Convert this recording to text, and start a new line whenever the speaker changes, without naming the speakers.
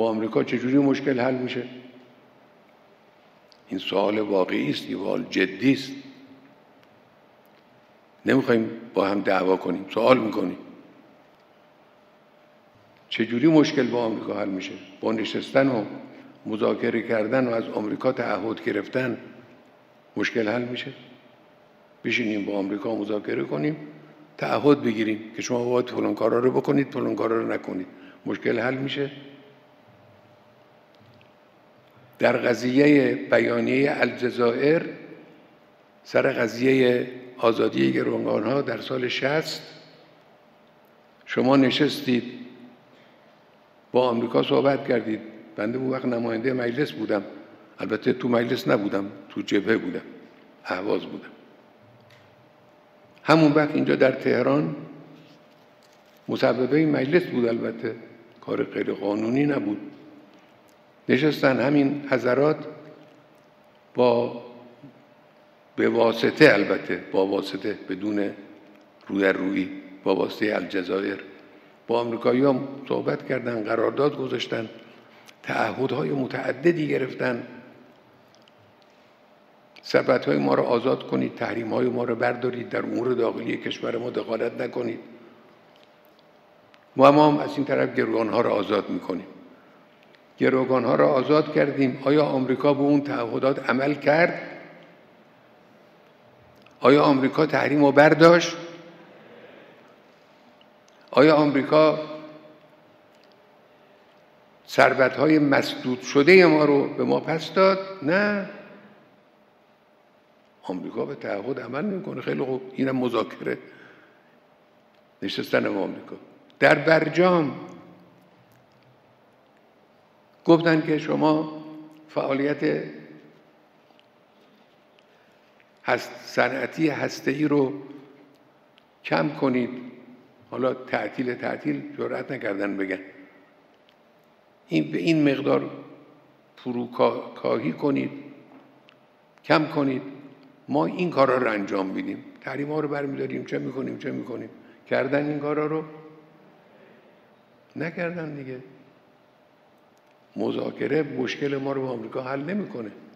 با آمریکا چجوری مشکل حل میشه؟ این سوال واقعی است، سوال جدی است. نمیخوایم با هم دعوا کنیم، سوال میکنیم چجوری مشکل با آمریکا حل میشه؟ با نشستن و مذاکره کردن و از آمریکا تعهد گرفتن مشکل حل میشه؟ بشینیم با آمریکا مذاکره کنیم، تعهد بگیریم که شما باید فلان کارا رو بکنید، فلان کارا رو نکنید، مشکل حل میشه؟ در قضیه بیانیه الجزایر، سر قضیه آزادی گروگانها در سال 60 شما نشستید با آمریکا صحبت کردید. بنده اون وقت نماینده مجلس بودم، البته تو مجلس نبودم، تو جبهه بودم، اهواز بودم. همون وقت اینجا در تهران مصوبه مجلس بود، البته کار غیر قانونی نبود. نشستن همین حضرات به واسطه، البته با واسطه، بدون رو در رویی، با واسطه الجزایر با آمریکایی‌ها صحبت کردن، قرارداد گذاشتن، تعهدهای متعددی گرفتن. ثروت‌های ما رو آزاد کنید، تحریم‌های ما رو بردارید، در امور داخلی کشور ما دخالت نکنید. ما هم از این طرف گروگان‌ها رو آزاد می‌کنیم. گروگان‌ها رو آزاد کردیم. آیا آمریکا به اون تعهدات عمل کرد؟ آیا آمریکا تحریم رو برداشت؟ آیا آمریکا ثروت‌های مسدود شده ما رو به ما پس داد؟ نه. آمریکا به تعهد عمل نمی‌کنه. خیلی خوب، اینم مذاکره. نشستن با آمریکا در برجام گفتن که شما فعالیت صنعتی هسته‌ای رو کم کنید. حالا تعطیل جرأت نکردن بگن. به این مقدار فروکاهی کنید، کم کنید، ما این کارا رو انجام میدیم. تحریم‌ها رو برمی‌داریم، چه می‌کنیم. کردن این کارا رو؟ نکردن دیگه. مذاکره مشکل ما رو با آمریکا حل نمی‌کنه.